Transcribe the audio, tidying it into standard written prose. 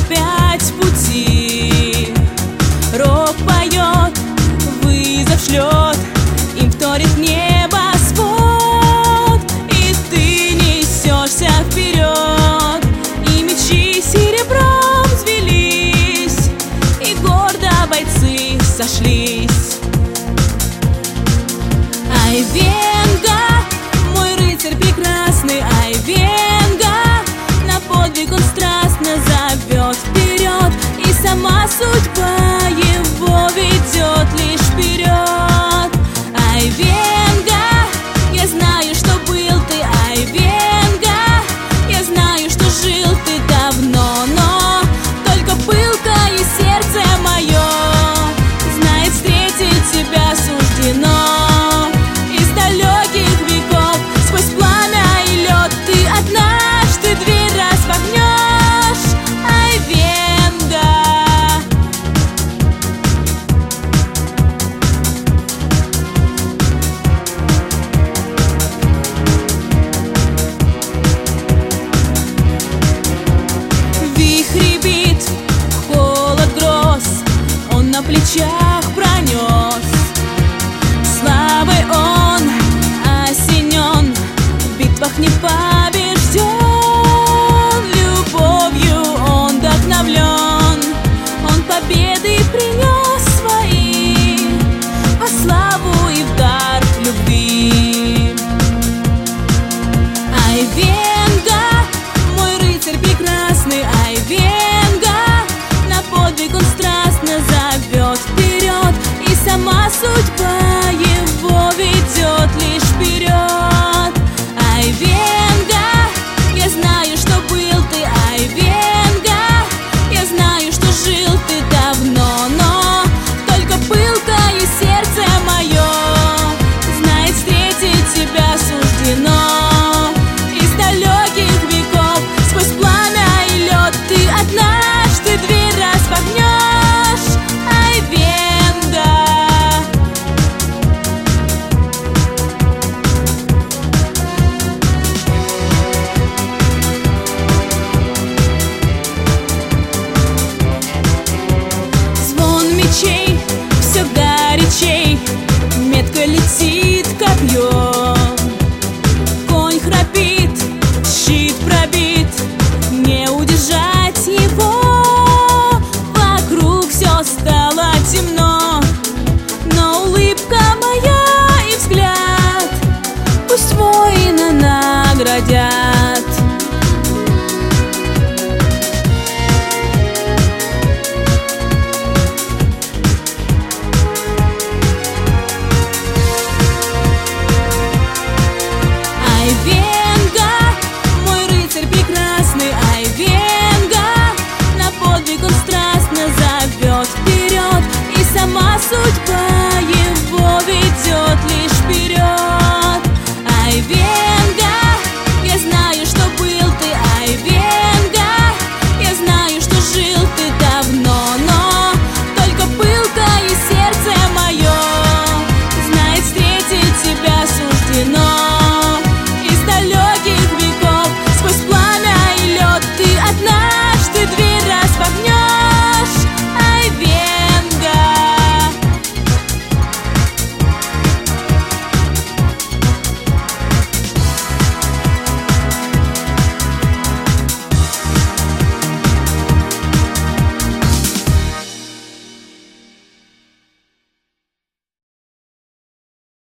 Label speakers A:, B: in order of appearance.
A: опять в пути. Рок поет, вызов шлет, им вторит небосвод. И ты несешься вперед, и мечи серебром взвелись, и гордо бойцы сошлись. Айвенго, мой рыцарь прекрасный, Айвенго, на подвиг он страстно зовет вперед, и сама судьба его ведет лишь вперед. Айвенго, я знаю, что был ты, Айвенго, я знаю, что жил ты давно, но только пылкое сердце мое знает, встретить тебя суждено. Из далеких веков, сквозь пламя и лед, ты однажды дверь распахнешь. Айвенго. Вихрь бит, холод гроз, он на плечах пронес. Славой он осенен, в битвах не побежден. Любовью он вдохновлен, он победы принес свои, а славу и в дар любви. Айвенго, мой рыцарь прекрасный, Айвенго, на подвиг он страстно зовет вперед, и сама судьба его ведет лишь вперед. Айвенго, я знаю, что был ты, Айвенго, я знаю, что жил ты давно, но только пылкое сердце мое знает, встретить тебя суждено. Из далеких веков, сквозь пламя и лед, ты однажды дверь распахнешь. Айвенго. Звон мечей все горячей, метко летит копье. Конь храпит, щит пробит, не удержать